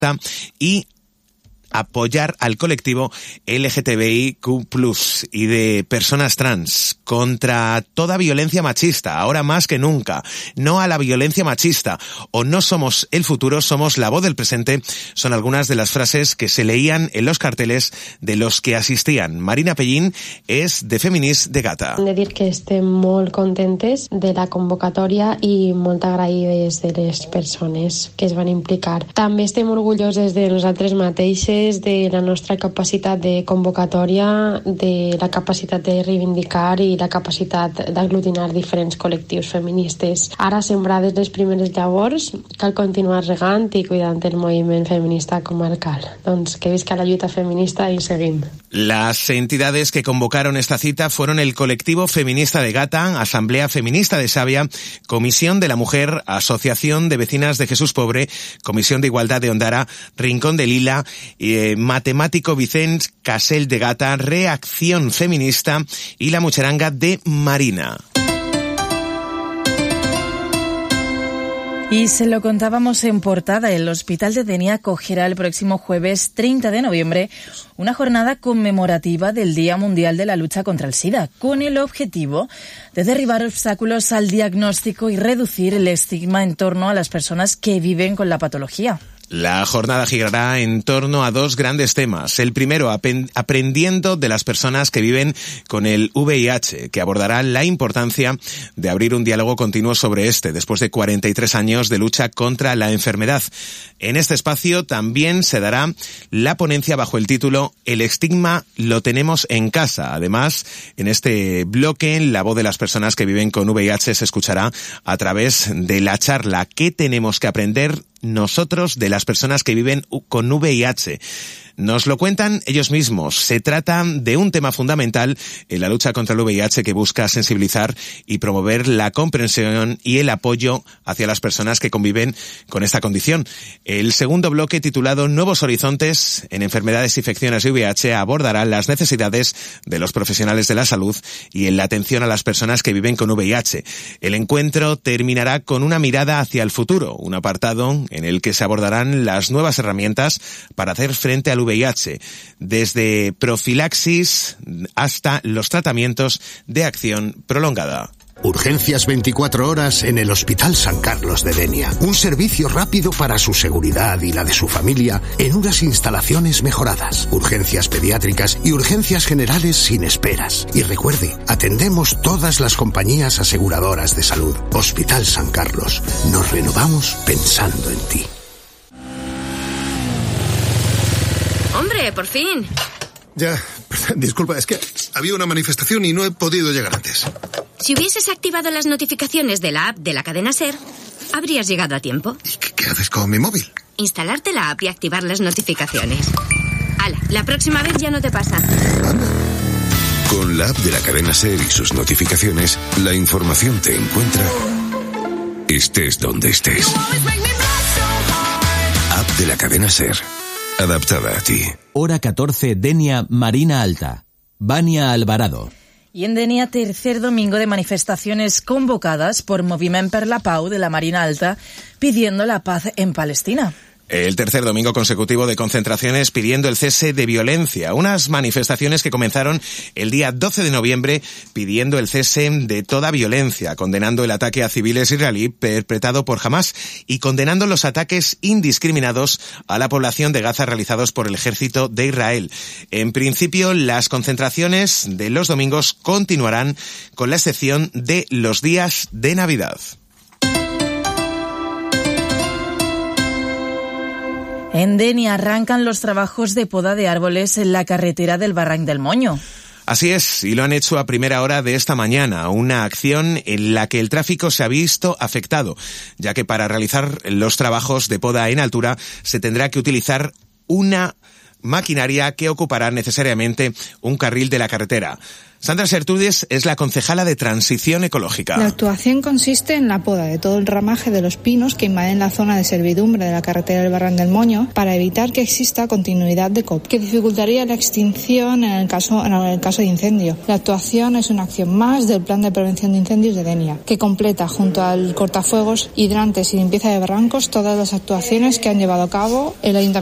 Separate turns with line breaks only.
y apoyar al colectivo LGTBIQ+ y de personas trans contra toda violencia machista, ahora más que nunca. No a la violencia machista, o no somos el futuro, somos la voz del presente, son algunas de las frases que se leían en los carteles de los que asistían. Marina Pellín és de Feminist de Gata.
Hem de dir que estem molt contentes de la convocatòria i molt agraïdes de les persones que es van implicar. També estem orgulloses de nosaltres mateixes, de la nostra capacitat de convocatòria, de la capacitat de reivindicar i la capacitat d'aglutinar diferents col·lectius feministes. Ara, sembrades les primeres llavors, cal continuar regant i cuidant el moviment feminista comarcal. Doncs que visca la lluita feminista i seguim.
Las entidades que convocaron esta cita fueron el Colectivo Feminista de Gata, Asamblea Feminista de Xàbia, Comisión de la Mujer, Asociación de Vecinas de Jesús Pobre, Comisión de Igualdad de Ondara, Rincón de Lila, Matemático Vicent Casell de Gata, Reacción Feminista y la Mucheranga de Marina.
Y se lo contábamos en portada, el Hospital de Denia acogerá el próximo jueves 30 de noviembre una jornada conmemorativa del Día Mundial de la Lucha contra el SIDA, con el objetivo de derribar obstáculos al diagnóstico y reducir el estigma en torno a las personas que viven con la patología.
La jornada girará en torno a dos grandes temas. El primero, aprendiendo de las personas que viven con el VIH, que abordará la importancia de abrir un diálogo continuo sobre este, después de 43 años de lucha contra la enfermedad. En este espacio también se dará la ponencia bajo el título El estigma lo tenemos en casa. Además, en este bloque, la voz de las personas que viven con VIH se escuchará a través de la charla ¿Qué tenemos que aprender nosotros de las personas que viven con VIH? Nos lo cuentan ellos mismos. Se trata de un tema fundamental en la lucha contra el VIH que busca sensibilizar y promover la comprensión y el apoyo hacia las personas que conviven con esta condición. El segundo bloque, titulado Nuevos Horizontes en Enfermedades y Infecciones de VIH, abordará las necesidades de los profesionales de la salud y en la atención a las personas que viven con VIH. El encuentro terminará con una mirada hacia el futuro, un apartado en el que se abordarán las nuevas herramientas para hacer frente al VIH, desde profilaxis hasta los tratamientos de acción prolongada.
Urgencias 24 horas en el Hospital San Carlos de Denia. Un servicio rápido para su seguridad y la de su familia en unas instalaciones mejoradas. Urgencias pediátricas y urgencias generales sin esperas. Y recuerde, atendemos todas las compañías aseguradoras de salud. Hospital San Carlos. Nos renovamos pensando en ti.
¡Hombre, por fin!
Ya, disculpa, es que había una manifestación y no he podido llegar antes.
Si hubieses activado las notificaciones de la app de la cadena SER, habrías llegado a tiempo.
¿Y qué haces con mi móvil?
Instalarte la app y activar las notificaciones. ¡Hala! La próxima vez ya no te pasa.
Anda.
Con la app de la cadena SER y sus notificaciones, la información te encuentra estés donde estés. App de la cadena SER. Adaptada a ti.
Hora 14, Denia, Marina Alta. Vania Alvarado.
Y en Denia, tercer domingo de manifestaciones convocadas por Moviment per la Pau de la Marina Alta, pidiendo la paz en Palestina.
El tercer domingo consecutivo de concentraciones pidiendo el cese de violencia. Unas manifestaciones que comenzaron el día 12 de noviembre pidiendo el cese de toda violencia, condenando el ataque a civiles israelí perpetrado por Hamás y condenando los ataques indiscriminados a la población de Gaza realizados por el ejército de Israel. En principio, las concentraciones de los domingos continuarán con la excepción de los días de Navidad.
En Denia arrancan los trabajos de poda de árboles en la carretera del Barranc del Moño.
Así es, y lo han hecho a primera hora de esta mañana, una acción en la que el tráfico se ha visto afectado, ya que para realizar los trabajos de poda en altura se tendrá que utilizar una maquinaria que ocupará necesariamente un carril de la carretera. Sandra Sertúdez es la concejala de Transición Ecológica.
La actuación consiste en la poda de todo el ramaje de los pinos que invaden la zona de servidumbre de la carretera del Barranc del Moño para evitar que exista continuidad de COP, que dificultaría la extinción en el caso de incendio. La actuación es una acción más del Plan de Prevención de Incendios de Denia, que completa junto al cortafuegos, hidrantes y limpieza de barrancos todas las actuaciones que han llevado a cabo el Ayuntamiento